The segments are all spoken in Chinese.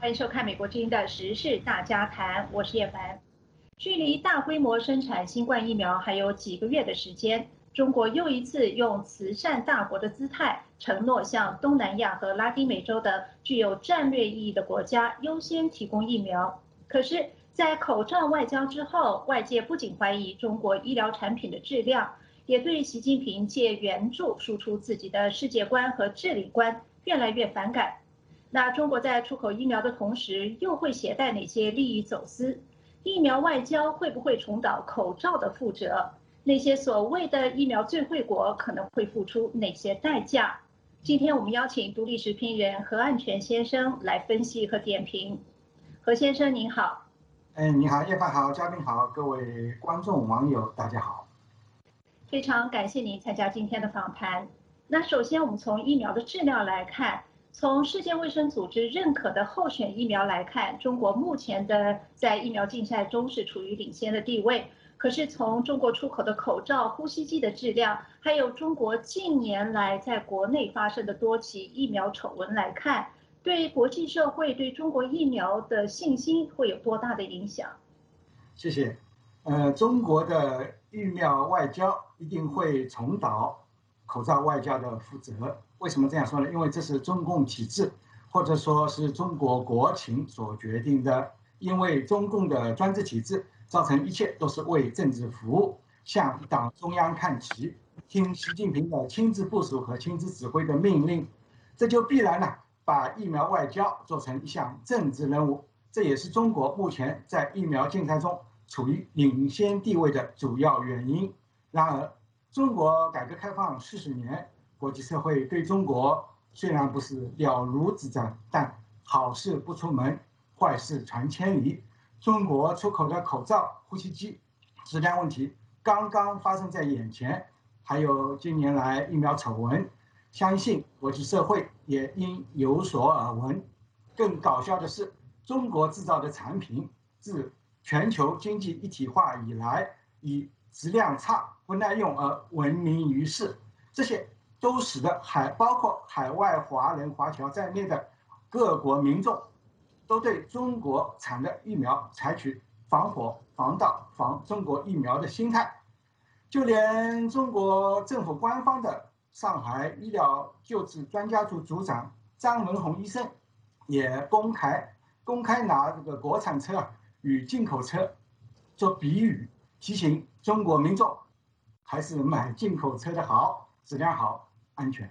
欢迎收看美国之音的时事大家谈，我是叶凡。距离大规模生产新冠疫苗还有几个月的时间，中国又一次用慈善大国的姿态，承诺向东南亚和拉丁美洲的具有战略意义的国家优先提供疫苗。可是，在口罩外交之后，外界不仅怀疑中国医疗产品的质量，也对习近平借援助输出自己的世界观和治理观越来越反感。那中国在出口疫苗的同时，又会携带哪些利益走私？疫苗外交会不会重蹈口罩的覆辙？那些所谓的疫苗最惠国可能会付出哪些代价？今天我们邀请独立时评人何岸全先生来分析和点评。何先生您好。 你好，叶凡好，嘉宾好，各位观众网友大家好。 非常感谢您参加今天的访谈。那首先我们从疫苗的质量来看。从世界卫生组织认可的候选疫苗来看，中国目前的在疫苗竞赛中是处于领先的地位。可是从中国出口的口罩、呼吸机的质量，还有中国近年来在国内发生的多起疫苗丑闻来看，对国际社会对中国疫苗的信心会有多大的影响？ 谢谢。中国的疫苗外交一定会重蹈口罩外交的覆辙。为什么这样说呢？因为这是中共体制，或者说是中国国情所决定的。因为中共的专制体制造成一切都是为政治服务，向党中央看齐，听习近平的亲自部署和亲自指挥的命令，这就必然把疫苗外交做成一项政治任务。这也是中国目前在疫苗竞赛中处于领先地位的主要原因。然而，中国改革开放40年。国际社会对中国虽然不是了如指掌，但好事不出门，坏事传千里。中国出口的口罩、呼吸机质量问题刚刚发生在眼前，还有近年来疫苗丑闻，相信国际社会也应有所耳闻。更搞笑的是，中国制造的产品自全球经济一体化以来，以质量差、不耐用而闻名于世。这些都使得包括海外华人华侨在内的各国民众都对中国产的疫苗采取防火、防盗、防中国疫苗的心态。就连中国政府官方的上海医疗救治专家组组长张文宏医生也公开拿这个国产车与进口车做比喻，提醒中国民众还是买进口车的好，质量好。安全。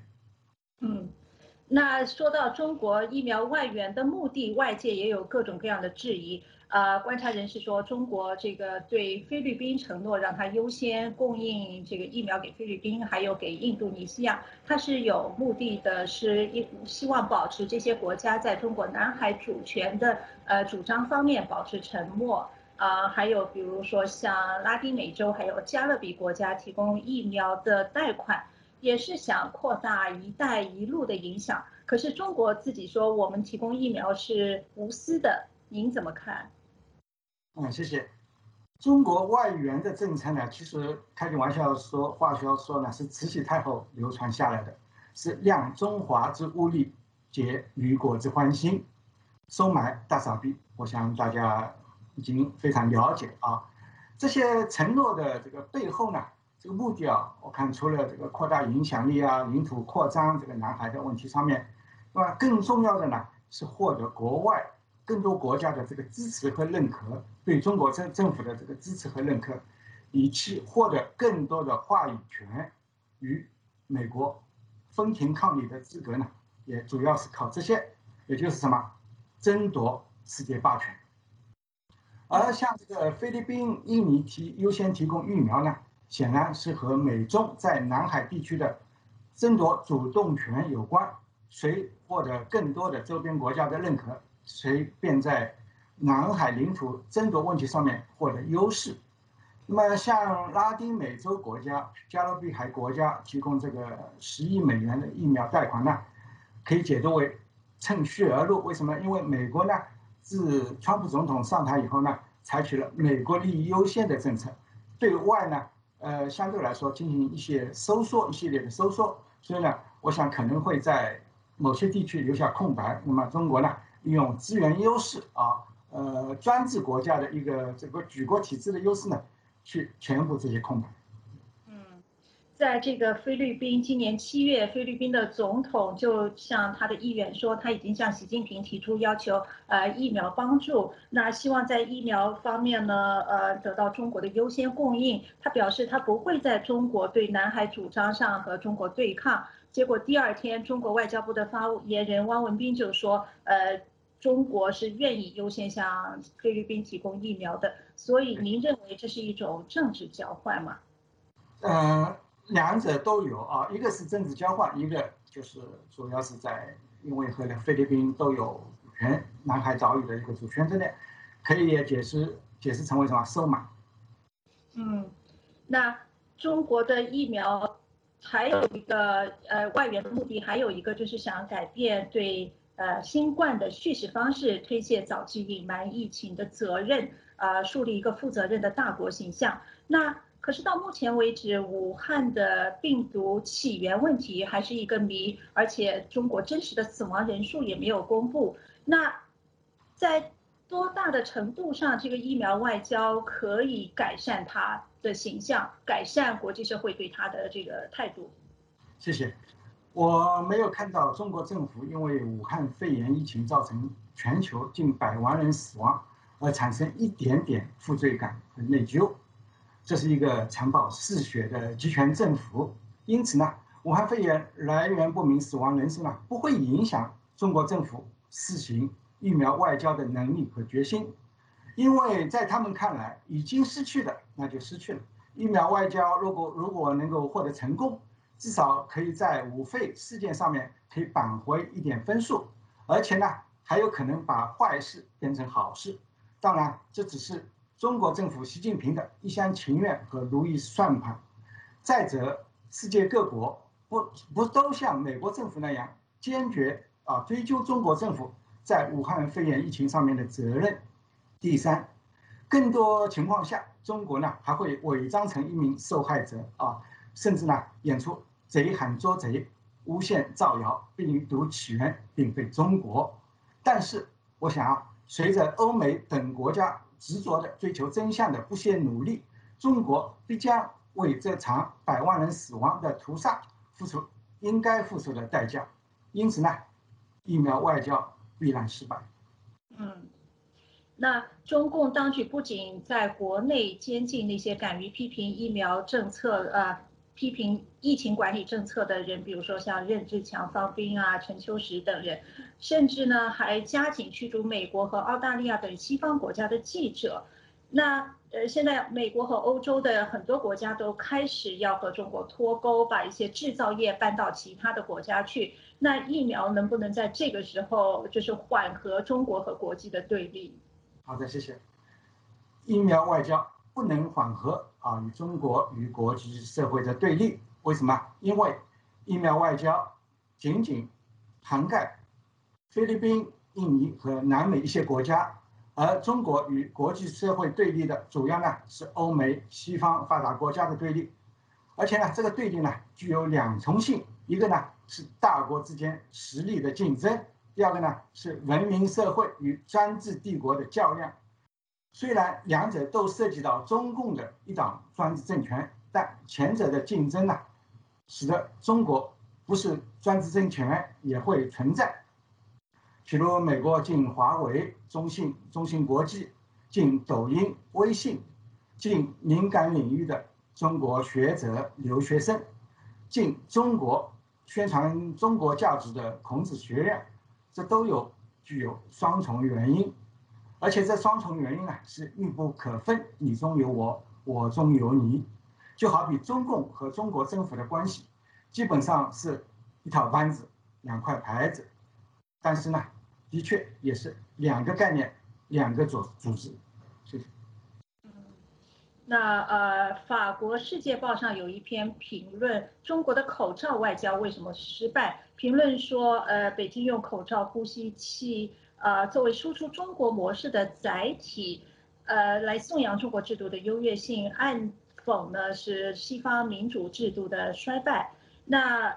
那说到中国疫苗外援的目的，外界也有各种各样的质疑。观察人士说，中国这个对菲律宾承诺让它优先供应这个疫苗给菲律宾，还有给印度尼西亚，它是有目的的，是希望保持这些国家在中国南海主权的主张方面保持沉默。还有比如说像拉丁美洲还有加勒比国家提供疫苗的贷款。也是想扩大"一带一路"的影响，可是中国自己说我们提供疫苗是无私的，您怎么看？ 谢谢。中国外援的政策呢，其实开句玩笑说，话说呢，是慈禧太后流传下来的，是量中华之物力，解吕国之欢心，收买大扫地。我想大家已经非常了解啊。这些承诺的这个背后呢？这个目的我看除了这个扩大影响力领土扩张这个南海的问题上面，更重要的呢是获得国外更多国家的这个支持和认可，对中国政府的这个支持和认可，以期获得更多的话语权，与美国分庭抗礼的资格呢，也主要是靠这些，也就是什么争夺世界霸权。而像这个菲律宾、印尼优先提供疫苗呢？显然是和美中在南海地区的争夺主动权有关，谁获得更多的周边国家的认可，谁便在南海领土争夺问题上面获得优势。那么像拉丁美洲国家、加勒比海国家提供这个10亿美元的疫苗贷款呢，可以解读为趁虚而入。为什么？因为美国呢，自川普总统上台以后呢，采取了美国利益优先的政策，对外呢相对来说进行一系列的收缩，所以呢，我想可能会在某些地区留下空白。那么中国呢， 利用资源优势专制国家的一个这个举国体制的优势呢，去填补这些空白。 在这个菲律宾，今年7月，菲律宾的总统就向他的议员说，他已经向习近平提出要求，疫苗帮助，那希望在疫苗方面呢，得到中国的优先供应。他表示他不会在中国对南海主张上和中国对抗。结果第2天，中国外交部的发言人汪文斌就说，中国是愿意优先向菲律宾提供疫苗的。所以您认为这是一种政治交换吗？ 两者都有啊，一个是政治交换，一个就是主要是因为和菲律宾都有主权，南海岛屿的一个主权之内，可以也解释成为什么收买。 那中国的疫苗还有一个外援的目的，还有一个就是想改变对新冠的叙事方式，推卸早期隐瞒疫情的责任，树立一个负责任的大国形象。那可是到目前为止，武汉的病毒起源问题还是一个谜，而且中国真实的死亡人数也没有公布。那在多大的程度上，这个疫苗外交可以改善它的形象，改善国际社会对它的这个态度？ 谢谢。我没有看到中国政府因为武汉肺炎疫情造成全球近100万人死亡而产生一点点负罪感和内疚。这是一个残暴嗜血的集权政府，因此呢，武汉肺炎来源不明、死亡人数呢，不会影响中国政府施行疫苗外交的能力和决心，因为在他们看来，已经失去的那就失去了。疫苗外交如果能够获得成功，至少可以在武肺事件上面可以扳回一点分数，而且呢，还有可能把坏事变成好事。当然，这只是中国政府习近平的一厢情愿和如意算盘。再者，世界各国不都像美国政府那样坚决追究中国政府在武汉肺炎疫情上面的责任。第三，更多情况下，中国呢还会伪装成一名受害者甚至呢演出贼喊捉贼，诬陷造谣，病毒起源并非中国。但是我想随着欧美等国家执着的追求真相的不懈努力，中国必将为这场100万人死亡的屠杀付出应该付出的代价。因此呢，疫苗外交必然失败。 那中共当局不仅在国内监禁那些敢于批评疫苗政策、批评疫情管理政策的人，比如说像任志强、方斌陈秋实等人，甚至呢还加紧驱逐美国和澳大利亚等西方国家的记者。那现在美国和欧洲的很多国家都开始要和中国脱钩，把一些制造业搬到其他的国家去。那疫苗能不能在这个时候就是缓和中国和国际的对立？ 好的，谢谢。疫苗外交不能缓和与中国与国际社会的对立。为什么？因为疫苗外交仅仅涵盖菲律宾、印尼和南美一些国家，而中国与国际社会对立的主要呢是欧美西方发达国家的对立。而且呢，这个对立呢具有两重性，一个呢是大国之间实力的竞争，第二个呢是文明社会与专制帝国的较量。虽然两者都涉及到中共的一党专制政权，但前者的竞争呢，使得中国不是专制政权也会存在。譬如美国禁华为、中信国际，禁抖音、微信，禁敏感领域的中国学者、留学生，禁中国宣传中国价值的孔子学院，这都具有双重原因。而且这双重原因呢是密不可分，你中有我，我中有你。就好比中共和中国政府的关系，基本上是一套班子、2块牌子，但是呢，的确也是2个概念、2个组织。谢谢。 那法国《世界报》上有一篇评论，中国的口罩外交为什么失败？评论说，北京用口罩、呼吸器，作为输出中国模式的载体，来颂扬中国制度的优越性，暗讽呢是西方民主制度的衰败。那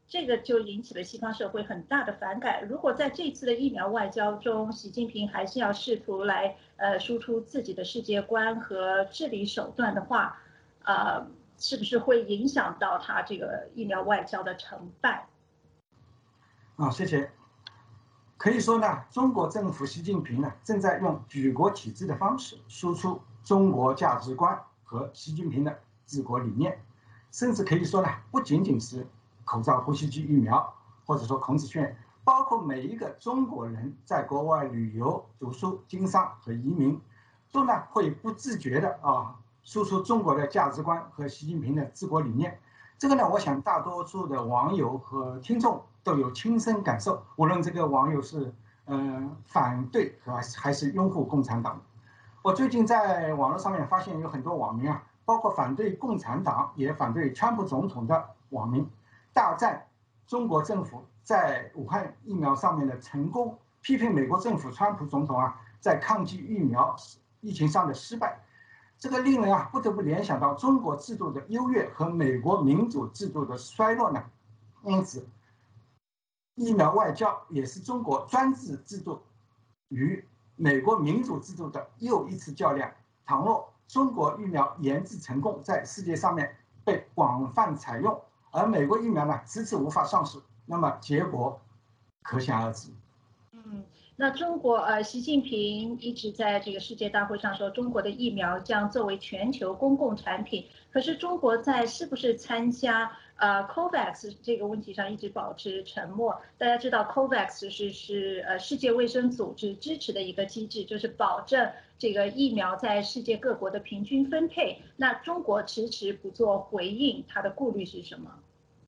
这个就引起了西方社会很大的反感。如果在这次的疫苗外交中，习近平还是要试图来输出自己的世界观和治理手段的话，是不是会影响到他这个疫苗外交的成败？ 谢谢。可以说呢，中国政府习近平呢正在用举国体制的方式输出中国价值观和习近平的治国理念，甚至可以说呢，不仅仅是口罩、呼吸机、疫苗，或者说孔子学，包括每一个中国人在国外旅游、读书、经商和移民，都呢会不自觉的输出中国的价值观和习近平的治国理念。这个呢，我想大多数的网友和听众都有亲身感受，无论这个网友是反对还是拥护共产党。我最近在网络上面发现有很多网民包括反对共产党也反对川普总统的网民，大赞中国政府在武汉疫苗上面的成功，批评美国政府川普总统在抗击疫苗疫情上的失败。这个令人不得不联想到中国制度的优越和美国民主制度的衰落呢。因此，疫苗外交也是中国专制制度与美国民主制度的又一次较量。倘若中国疫苗研制成功，在世界上面被广泛采用，而美国疫苗呢迟迟无法上市，那么结果可想而知。 那中国习近平一直在这个世界大会上说，中国的疫苗将作为全球公共产品。可是中国在是不是参加COVAX 这个问题上一直保持沉默。大家知道 COVAX 是世界卫生组织支持的一个机制，就是保证这个疫苗在世界各国的平均分配。那中国迟迟不做回应，它的顾虑是什么？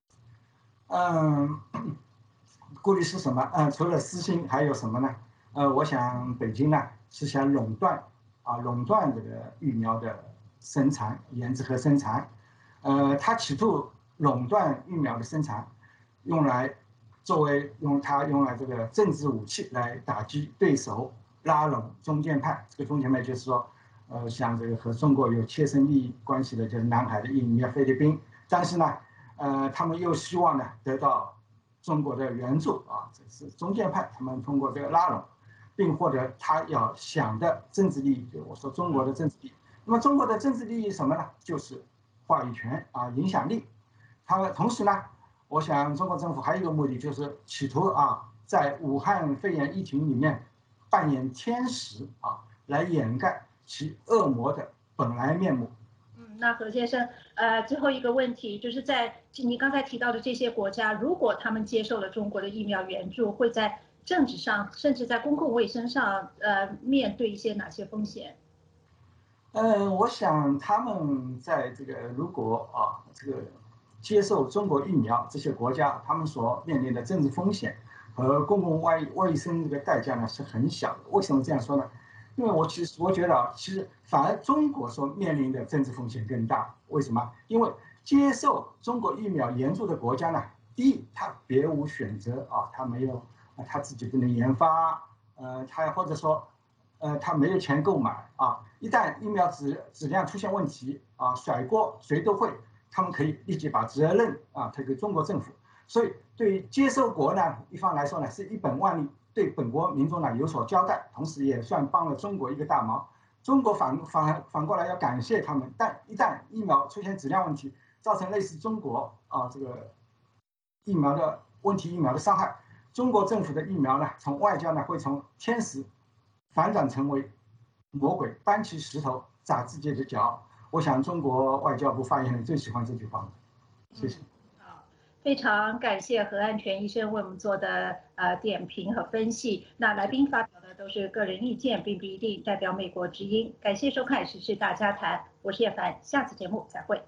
顾虑是什么？除了私心，还有什么呢？我想北京呢是想垄断这个疫苗的生产、研制和生产。它企图垄断疫苗的生产，用来这个政治武器来打击对手，拉拢中间派。这个中间派就是说，像这个和中国有切身利益关系的，就是南海的印尼、菲律宾。但是呢，他们又希望呢得到中国的援助这是中间派，他们通过这个拉拢，并获得他要想的政治利益。就我说中国的政治利益，那么中国的政治利益什么呢？就是话语权影响力。同时呢，我想中国政府还有一个目的，就是企图在武汉肺炎疫情里面扮演天使来掩盖其恶魔的本来面目。 那何先生，最后一个问题就是在你刚才提到的这些国家，如果他们接受了中国的疫苗援助，会在政治上，甚至在公共卫生上，面对一些哪些风险？ 我想他们在这个如果这个接受中国疫苗，这些国家他们所面临的政治风险和公共卫生这个代价呢是很小的。为什么这样说呢？因为我觉得其实反而中国所面临的政治风险更大。为什么？因为接受中国疫苗援助的国家呢，第一，他别无选择他没有他自己不能研发，他或者说他没有钱购买一旦疫苗质量出现问题甩锅谁都会，他们可以立即把责任推给中国政府。所以对接受国呢一方来说呢是一本万利，对本国民众呢有所交代，同时也算帮了中国一个大忙。中国反过来要感谢他们，但一旦疫苗出现质量问题，造成类似中国这个疫苗的问题疫苗的伤害，中国政府的疫苗呢从外交呢会从天使反转成为魔鬼，搬起石头砸自己的脚。我想中国外交部发言人最喜欢这句话了。谢谢。 非常感谢何安全医生为我们做的点评和分析。那来宾发表的都是个人意见，并不一定代表美国之音。感谢收看《时事大家谈》，我是叶凡，下次节目再会。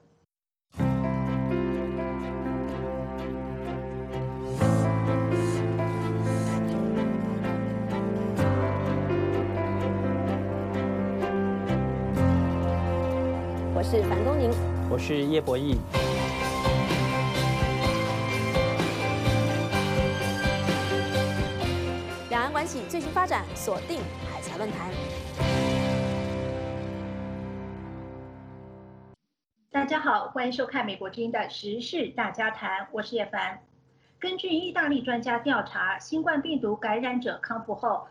我是樊东宁， 我是叶博弈。 两岸关系最新发展，锁定海峡论坛。 大家好，欢迎收看美国之音的《时事大家谈》，我是叶凡。 根据意大利专家调查，新冠病毒感染者康复后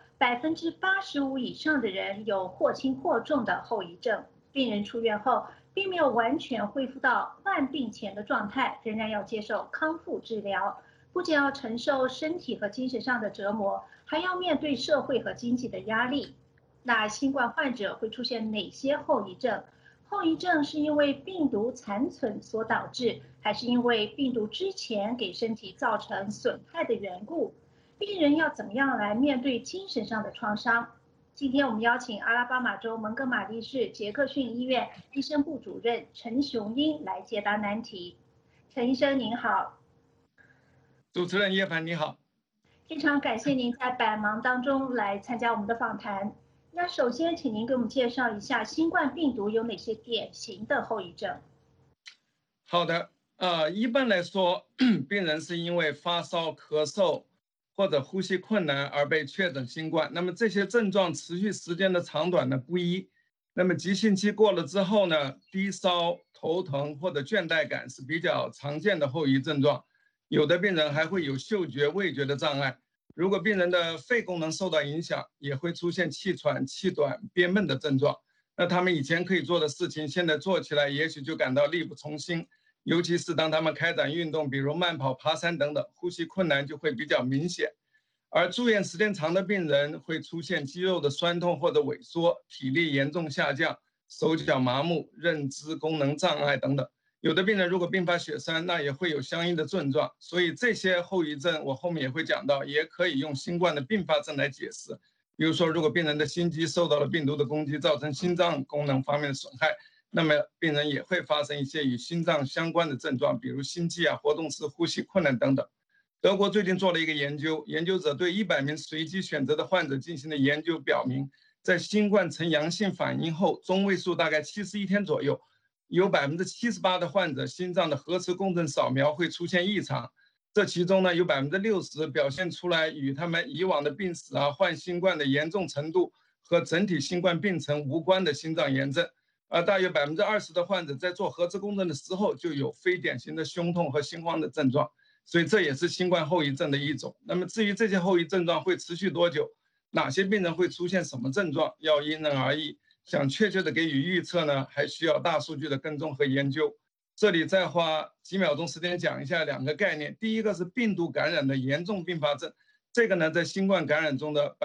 ，85%以上的人有或轻或重的后遗症。病人出院后，并没有完全恢复到患病前的状态，仍然要接受康复治疗。不仅要承受身体和精神上的折磨，还要面对社会和经济的压力。那新冠患者会出现哪些后遗症？后遗症是因为病毒残存所导致，还是因为病毒之前给身体造成损害的缘故？病人要怎么样来面对精神上的创伤？今天我们邀请阿拉巴马州蒙哥马利市杰克逊医院医生部主任陈雄英来解答难题。陈医生您好。 主持人叶凡你好。 非常感谢您在百忙当中来参加我们的访谈。那首先，请您给我们介绍一下新冠病毒有哪些典型的后遗症？ 好的，一般来说，病人是因为发烧、咳嗽或者呼吸困难而被确诊新冠。那么这些症状持续时间的长短呢不一。那么急性期过了之后呢，低烧、头疼或者倦怠感是比较常见的后遗症状。有的病人还会有嗅觉、味觉的障碍。如果病人的肺功能受到影响，也会出现气喘、气短、憋闷的症状。那他们以前可以做的事情，现在做起来也许就感到力不从心，尤其是当他们开展运动，比如慢跑、爬山等等，呼吸困难就会比较明显。而住院时间长的病人会出现肌肉的酸痛或者萎缩，体力严重下降，手脚麻木、认知功能障碍等等。有的病人如果并发血栓，那也会有相应的症状，所以这些后遗症我后面也会讲到，也可以用新冠的并发症来解释。比如说，如果病人的心肌受到了病毒的攻击，造成心脏功能方面的损害，那么病人也会发生一些与心脏相关的症状，比如心悸啊、活动时呼吸困难等等。德国最近做了一个研究，研究者对100名随机选择的患者进行的研究表明，在新冠呈阳性反应后，中位数大概71天左右，有78%的患者心脏的核磁共振扫描会出现异常，这其中呢有60%表现出来与他们以往的病史啊、患新冠的严重程度和整体新冠病程无关的心脏炎症，而大约20%的患者在做核磁共振的时候就有非典型的胸痛和心慌的症状，所以这也是新冠后遗症的一种。那么至于这些后遗症状会持续多久，哪些病人会出现什么症状，要因人而异。想确切的给予预测呢，还需要大数据的跟踪和研究。这里再花几秒钟时间讲一下2个概念。第一个是病毒感染的严重并发症，这个呢在新冠感染中的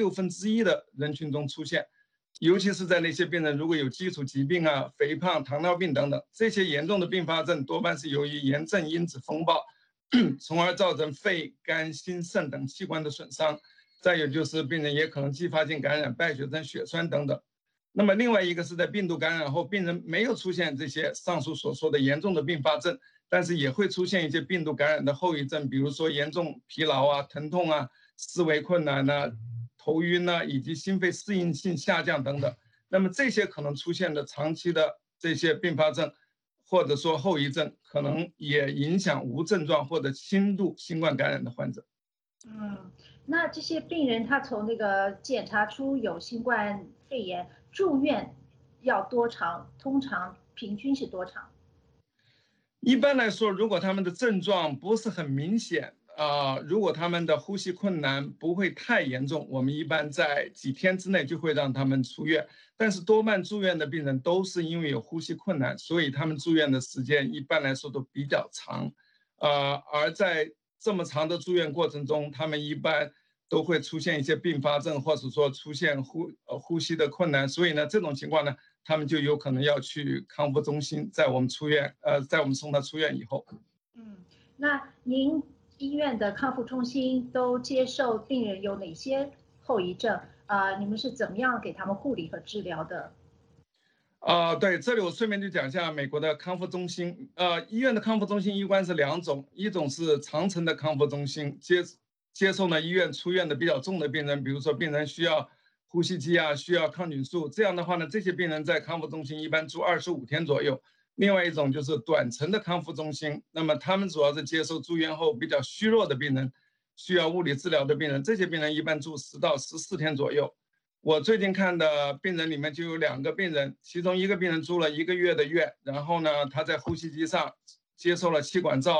1/6的人群中出现，尤其是在那些病人如果有基础疾病啊、肥胖、糖尿病等等，这些严重的并发症多半是由于炎症因子风暴，从而造成肺、肝、心、肾等器官的损伤。再有就是病人也可能继发性感染、败血症、血栓等等。那么另外一个是在病毒感染后，病人没有出现这些上述所说的严重的并发症，但是也会出现一些病毒感染的后遗症，比如说严重疲劳啊、疼痛啊、思维困难啊、头晕啊，以及心肺适应性下降等等。那么这些可能出现的长期的这些并发症，或者说后遗症，可能也影响无症状或者轻度新冠感染的患者。 那这些病人他从那个检查出有新冠肺炎，住院要多长？通常平均是多长？ 一般来说，如果他们的症状不是很明显如果他们的呼吸困难不会太严重，我们一般在几天之内就会让他们出院。但是多半住院的病人都是因为有呼吸困难，所以他们住院的时间一般来说都比较长。而在这么长的住院过程中，他们一般都会出现一些并发症，或者说出现呼吸的困难，所以呢，这种情况呢，他们就有可能要去康复中心，在我们送他出院以后。 那您医院的康复中心都接受病人有哪些后遗症？你们是怎么样给他们护理和治疗的？ 对，这里我顺便就讲一下美国的康复中心。医院的康复中心一般是2种，一种是长程的康复中心，接受呢医院出院的比较重的病人，比如说病人需要呼吸机啊，需要抗菌素，这样的话呢，这些病人在康复中心一般住25天左右。另外一种就是短程的康复中心，那么他们主要是接受住院后比较虚弱的病人，需要物理治疗的病人，这些病人一般住10到14天左右。我最近看的病人里面就有2个病人，其中一个病人住了1个月的院，然后呢，他在呼吸机上接受了气管造瘘，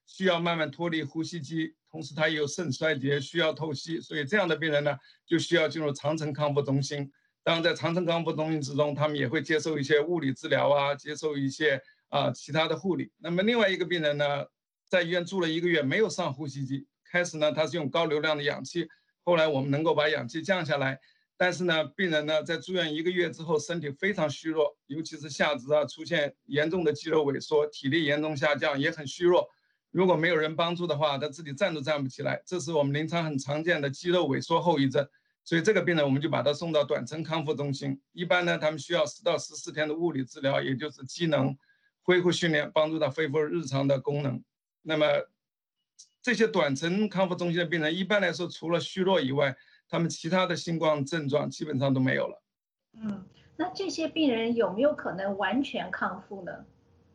需要慢慢脱离呼吸机，同时他也有肾衰竭，需要透析，所以这样的病人呢，就需要进入长程康复中心。当然，在长程康复中心之中，他们也会接受一些物理治疗啊，接受一些其他的护理。那么另外一个病人呢，在医院住了1个月，没有上呼吸机，开始呢他是用高流量的氧气，后来我们能够把氧气降下来。但是呢，病人呢在住院1个月之后，身体非常虚弱，尤其是下肢出现严重的肌肉萎缩，体力严重下降，也很虚弱。如果没有人帮助的话，他自己站都站不起来，这是我们临床很常见的肌肉萎缩后遗症。所以这个病人我们就把他送到短程康复中心。一般呢，他们需要10到14天的物理治疗，也就是机能恢复训练，帮助他恢复日常的功能。那么这些短程康复中心的病人，一般来说除了虚弱以外，他们其他的新冠症状基本上都没有了。 那这些病人有没有可能完全康复呢？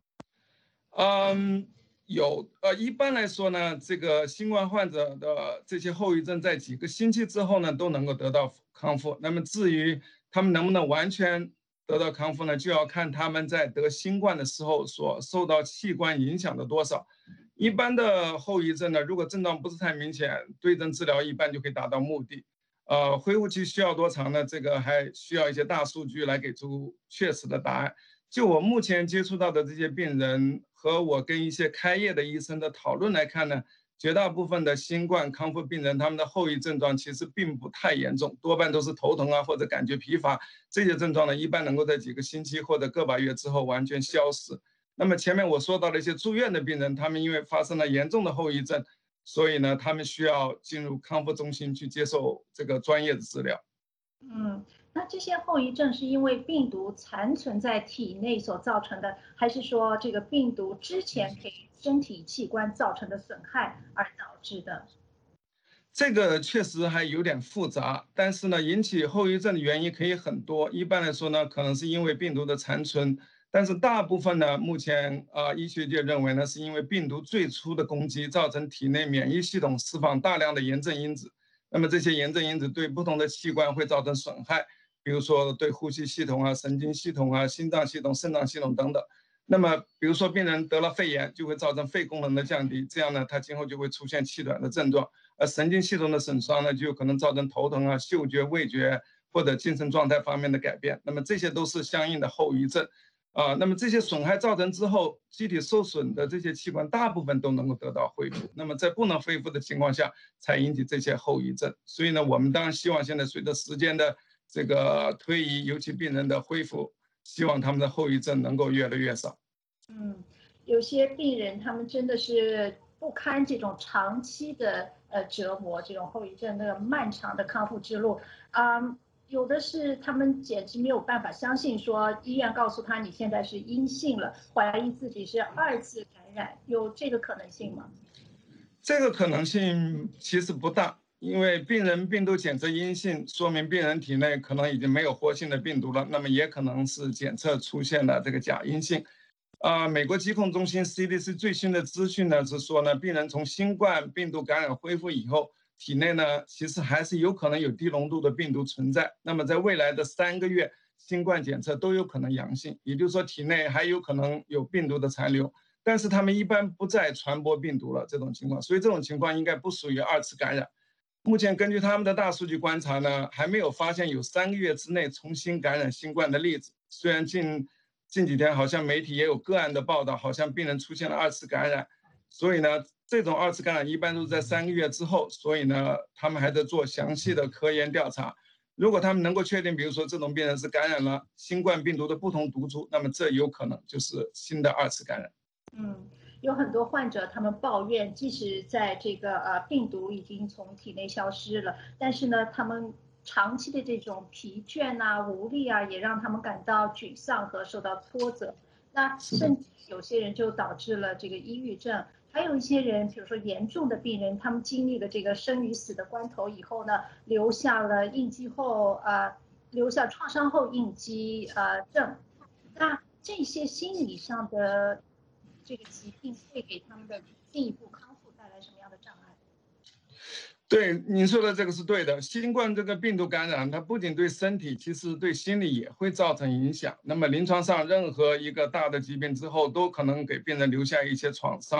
有，一般来说呢，这个新冠患者的这些后遗症在几个星期之后呢，都能够得到康复。那么至于他们能不能完全得到康复呢，就要看他们在得新冠的时候所受到器官影响的多少。一般的后遗症呢，如果症状不是太明显，对症治疗一般就可以达到目的。恢复期需要多长呢？这个还需要一些大数据来给出确实的答案。就我目前接触到的这些病人和我跟一些开业的医生的讨论来看呢，绝大部分的新冠康复病人，他们的后遗症状其实并不太严重，多半都是头疼或者感觉疲乏，这些症状呢，一般能够在几个星期或者个把月之后完全消失。那么前面我说到的一些住院的病人，他们因为发生了严重的后遗症，所以呢，他们需要进入康复中心去接受这个专业的治疗。 那这些后遗症是因为病毒残存在体内所造成的，还是说这个病毒之前给身体器官造成的损害而导致的？ 这个确实还有点复杂，但是呢，引起后遗症的原因可以很多。一般来说呢，可能是因为病毒的残存，但是大部分呢，目前医学界认为呢，是因为病毒最初的攻击造成体内免疫系统释放大量的炎症因子，那么这些炎症因子对不同的器官会造成损害，比如说对呼吸系统神经系统心脏系统、肾脏系统等等。那么比如说病人得了肺炎，就会造成肺功能的降低，这样呢，他今后就会出现气短的症状。而神经系统的损伤呢，就有可能造成头疼嗅觉、味觉或者精神状态方面的改变。那么这些都是相应的后遗症。那么这些损害造成之后，机体受损的这些器官大部分都能够得到恢复。那么在不能恢复的情况下，才引起这些后遗症。所以呢，我们当然希望现在随着时间的这个推移，尤其病人的恢复，希望他们的后遗症能够越来越少。 有些病人他们真的是不堪这种长期的折磨，这种后遗症那个漫长的康复之路，有的是他们简直没有办法相信，说医院告诉他你现在是阴性了，怀疑自己是2次感染，有这个可能性吗？ 这个可能性其实不大，因为病人病毒检测阴性，说明病人体内可能已经没有活性的病毒了，那么也可能是检测出现了这个假阴性。美国疾控中心 CDC 最新的资讯呢是说呢，病人从新冠病毒感染恢复以后，体内呢其实还是有可能有低浓度的病毒存在。那么在未来的3个月，新冠检测都有可能阳性，也就是说体内还有可能有病毒的残留，但是他们一般不再传播病毒了这种情况，所以这种情况应该不属于2次感染。目前根据他们的大数据观察呢，还没有发现有3个月之内重新感染新冠的例子。虽然近几天好像媒体也有个案的报道，好像病人出现了2次感染，所以呢，这种2次感染一般都是在3个月之后，所以呢，他们还在做详细的科研调查。如果他们能够确定，比如说这种病人是感染了新冠病毒的不同毒株，那么这有可能就是新的2次感染。 有很多患者他们抱怨，即使在这个病毒已经从体内消失了，但是呢，他们长期的这种疲倦无力也让他们感到沮丧和受到挫折。那甚至有些人就导致了这个抑郁症，还有一些人，比如说严重的病人，他们经历了这个生与死的关头以后呢，留下了应激后留下创伤后应激症。那这些心理上的这个疾病会给他们的进一步康复带来什么样的障碍？ 对，您说的这个是对的。新冠这个病毒感染，它不仅对身体，其实对心理也会造成影响。那么临床上任何一个大的疾病之后，都可能给病人留下一些创伤，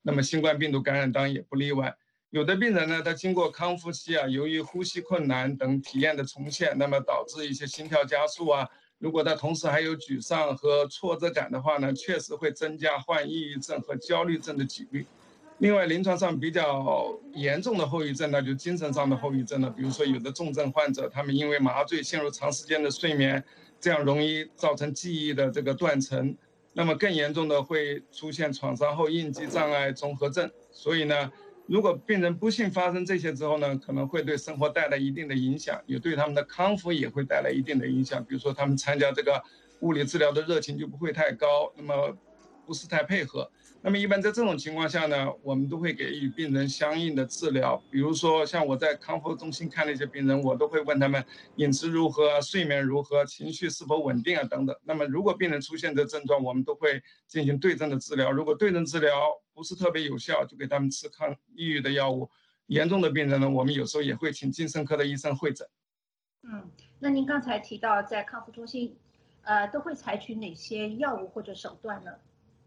那么新冠病毒感染当然也不例外。有的病人呢，他经过康复期啊，由于呼吸困难等体验的重现，那么导致一些心跳加速啊。如果他同时还有沮丧和挫折感的话呢，确实会增加患抑郁症和焦虑症的几率。另外，临床上比较严重的后遗症呢，就精神上的后遗症了。比如说，有的重症患者，他们因为麻醉陷入长时间的睡眠，这样容易造成记忆的这个断层。那么更严重的会出现创伤后应激障碍综合症。所以呢，如果病人不幸发生这些之后呢，可能会对生活带来一定的影响，也对他们的康复也会带来一定的影响。比如说，他们参加这个物理治疗的热情就不会太高，那么不是太配合。那么一般在这种情况下呢，我们都会给予病人相应的治疗。比如说像我在康复中心看的一些病人，我都会问他们饮食如何、睡眠如何、情绪是否稳定啊等等。那么如果病人出现这症状，我们都会进行对症的治疗。如果对症治疗不是特别有效，就给他们吃抗抑郁的药物。严重的病人呢，我们有时候也会请精神科的医生会诊。 那您刚才提到在康复中心，都会采取哪些药物或者手段呢？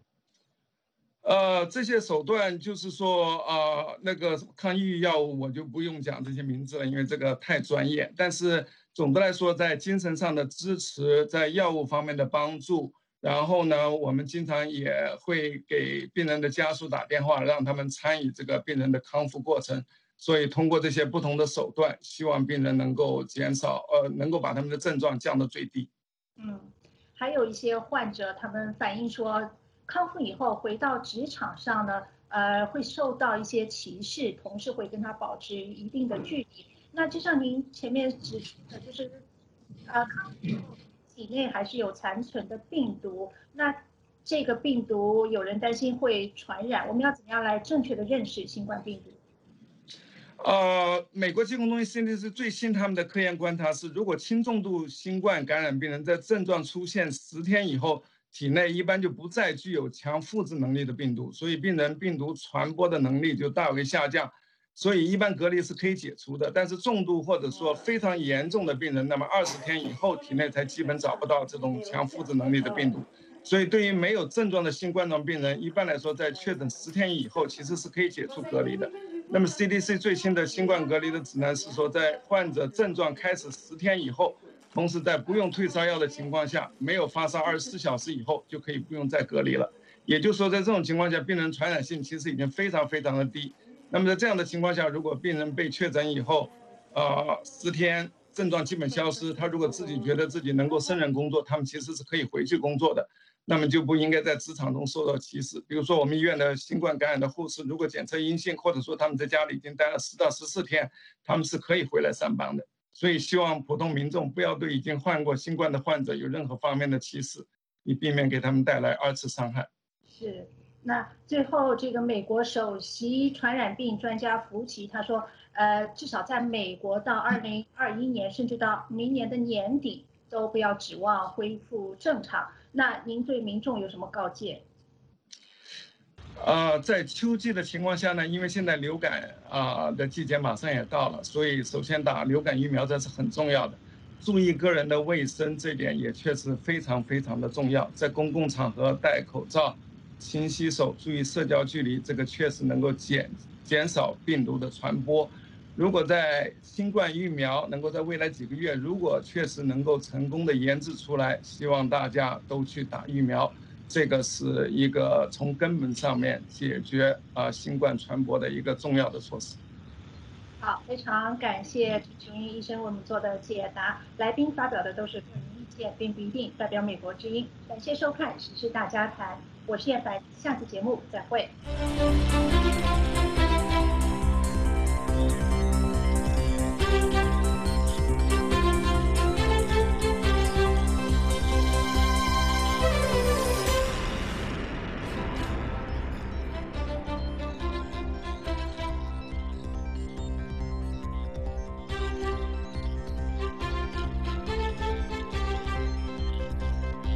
这些手段就是说，那个抗抑郁药物我就不用讲这些名字了，因为这个太专业。但是总的来说，在精神上的支持，在药物方面的帮助，然后呢，我们经常也会给病人的家属打电话，让他们参与这个病人的康复过程。所以通过这些不同的手段，希望病人能够减少，能够把他们的症状降到最低。 还有一些患者他们反映说，康复以后回到职场上呢，会受到一些歧视，同事会跟他保持一定的距离。那就像您前面指出的，就是康复以后体内还是有残存的病毒，那这个病毒有人担心会传染，我们要怎么样来正确的认识新冠病毒？ 美国疾控中心 CDC 最新他们的科研观察是，如果轻重度新冠感染病人在症状出现10天以后，体内一般就不再具有强复制能力的病毒，所以病人病毒传播的能力就大为下降，所以一般隔离是可以解除的。但是重度或者说非常严重的病人，那么20天以后体内才基本找不到这种强复制能力的病毒。所以对于没有症状的新冠状病人，一般来说在确诊10天以后其实是可以解除隔离的。那么 CDC 最新的新冠隔离的指南是说，在患者症状开始10天以后，同时在不用退烧药的情况下，没有发烧24小时以后，就可以不用再隔离了。也就是说，在这种情况下，病人传染性其实已经非常非常的低。那么在这样的情况下，如果病人被确诊以后，10天症状基本消失，他如果自己觉得自己能够胜任工作，他们其实是可以回去工作的。那么就不应该在职场中受到歧视。比如说我们医院的新冠感染的护士，如果检测阴性，或者说他们在家里已经待了10到14天，他们是可以回来上班的。所以希望普通民众不要对已经患过新冠的患者有任何方面的歧视，以避免给他们带来2次伤害。 是。那最后这个美国首席传染病专家福奇他说，至少在美国到2021年，甚至到明年的年底，都不要指望恢复正常。那您对民众有什么告诫？ 在秋季的情况下呢，因为现在流感的季节马上也到了，所以首先打流感疫苗这是很重要的。注意个人的卫生，这点也确实非常非常的重要。在公共场合戴口罩、勤洗手、注意社交距离，这个确实能够减少病毒的传播。如果在新冠疫苗能够在未来几个月，如果确实能够成功的研制出来，希望大家都去打疫苗，这个是一个从根本上面解决新冠传播的一个重要的措施。 好，非常感谢陈琼英医生为我们做的解答。来宾发表的都是个人意见，并不一定代表美国之音。感谢收看《时事大家谈》，我是叶凡，下次节目再会。